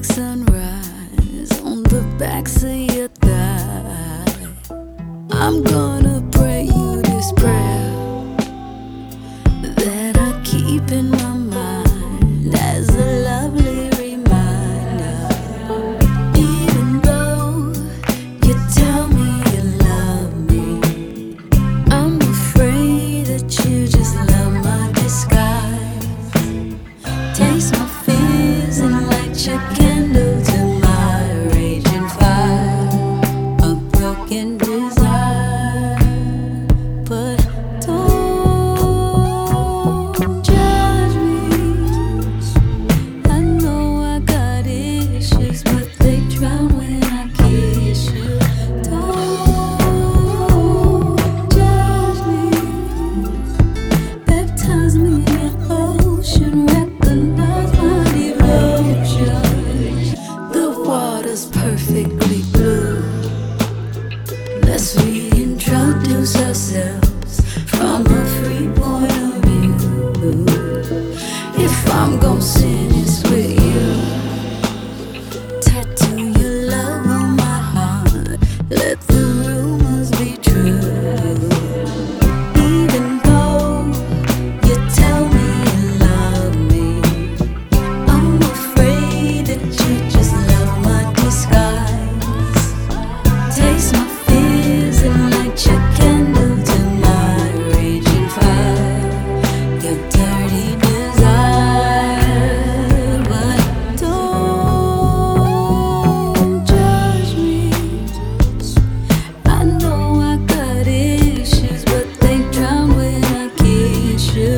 like sunrise on the backs of your thigh. I'm gonna pray you this prayer that I keep in my mind as a lovely reminder. Even though you tell me you love me, I'm afraid that you just love my disguise. Taste my fears and light your candle to my raging fire, a broken desire. But don't judge me. I know I got issues, but they drown when I kiss you. Don't judge me. Baptize me in your ocean, recognize my devotion. The water's perfectly blue. Let's reintroduce ourselves from a free point of view. If I'm gon' sin, it's with you. Tattoo your love on my heart. Let the rumors be true. Even though you tell me you love me, I'm afraid that you just love my disguise. Taste my fears and light your candle to my raging fire, your dirty desire. But don't judge me. I know I got issues, but they drown when I kiss you.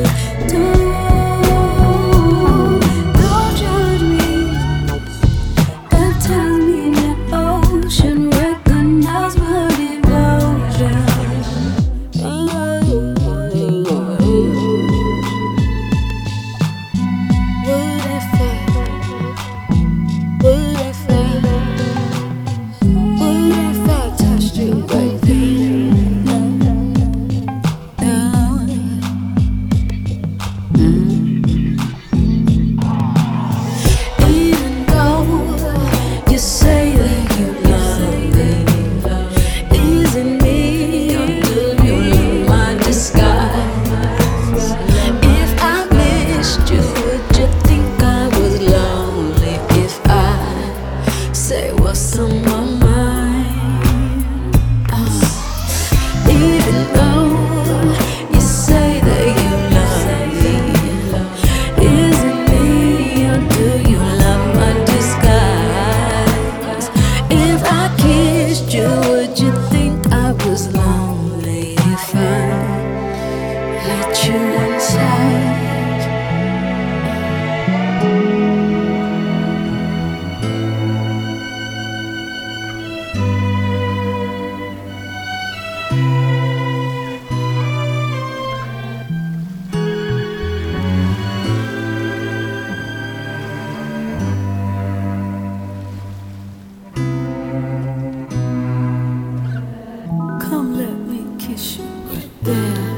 Don't judge me. Baptize me in your ocean, recognize my devotion. What if I touched you right there? Even though you say that you love me, isn't me or do you love my disguise? If I missed you, would you think I was lonely if I say what's on my mind? Even though you say that you love me, isn't me or do you love my disguise? If I kissed you, would you think I was lonely if I let you inside? Come, let me kiss you right there.